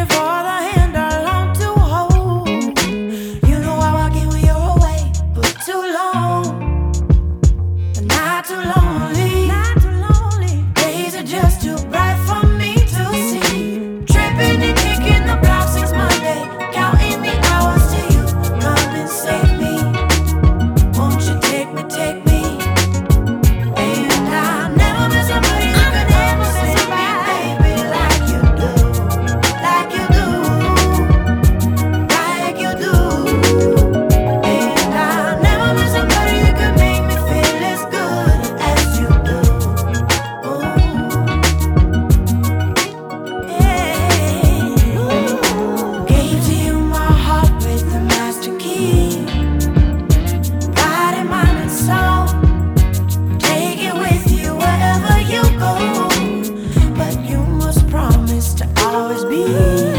for the hand I long to hold. You know I walk in when you're away, but too long, but not too lonely. Not too lonely. Days are just too bright for me to see. Tripping and kicking the block since Monday, counting the hours till you come and save me. Won't you take me, take me? And I'll never miss somebody who could ever save me, baby, like you do, like you do, like you do. And I'll never miss somebody who could make me feel as good as you do. Ooh, yeah. Gave to you my heart with the master key, body, mind, and soul. Take it with you wherever you go, but you must promise to always be